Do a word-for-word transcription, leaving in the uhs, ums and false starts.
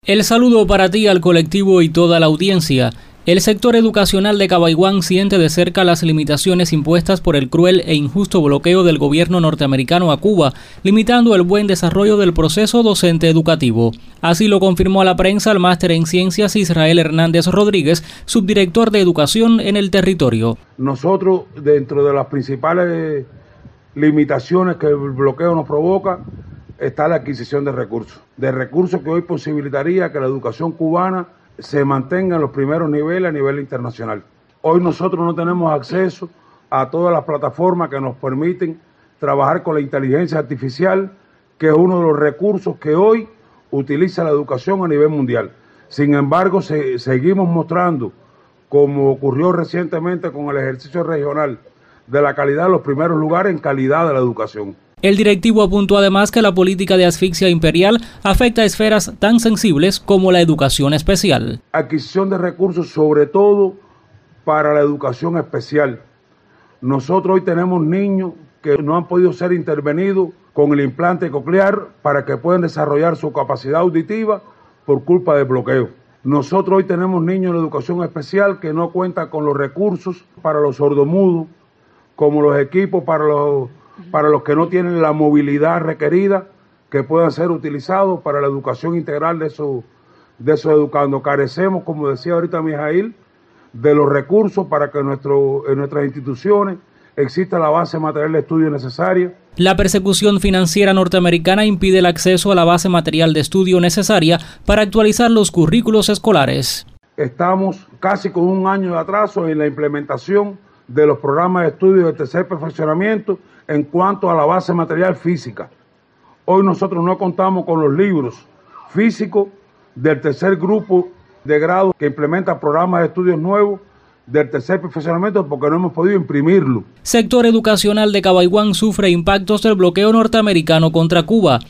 El saludo para ti, al colectivo y toda la audiencia. El sector educacional de Cabaiguán siente de cerca las limitaciones impuestas por el cruel e injusto bloqueo del gobierno norteamericano a Cuba, limitando el buen desarrollo del proceso docente educativo. Así lo confirmó a la prensa el máster en ciencias Israel Hernández Rodríguez, subdirector de educación en el territorio. Nosotros, dentro de las principales limitaciones que el bloqueo nos provoca, está la adquisición de recursos, de recursos que hoy posibilitaría que la educación cubana se mantenga en los primeros niveles a nivel internacional. Hoy nosotros no tenemos acceso a todas las plataformas que nos permiten trabajar con la inteligencia artificial, que es uno de los recursos que hoy utiliza la educación a nivel mundial. Sin embargo, se, seguimos mostrando, como ocurrió recientemente con el ejercicio regional de la calidad, los primeros lugares en calidad de la educación. El directivo apuntó además que la política de asfixia imperial afecta a esferas tan sensibles como la educación especial. Adquisición de recursos, sobre todo para la educación especial. Nosotros hoy tenemos niños que no han podido ser intervenidos con el implante coclear para que puedan desarrollar su capacidad auditiva por culpa del bloqueo. Nosotros hoy tenemos niños en educación especial que no cuentan con los recursos para los sordomudos, como los equipos para los para los que no tienen la movilidad requerida, que puedan ser utilizados para la educación integral de esos, de esos educandos. Carecemos, como decía ahorita Mijail, de los recursos para que nuestro, en nuestras instituciones exista la base material de estudio necesaria. La persecución financiera norteamericana impide el acceso a la base material de estudio necesaria para actualizar los currículos escolares. Estamos casi con un año de atraso en la implementación de los programas de estudio de tercer perfeccionamiento en cuanto a la base material física. Hoy nosotros no contamos con los libros físicos del tercer grupo de grado que implementa programas de estudios nuevos del tercer perfeccionamiento porque no hemos podido imprimirlo. Sector educacional de Cabaiguán sufre impactos del bloqueo norteamericano contra Cuba.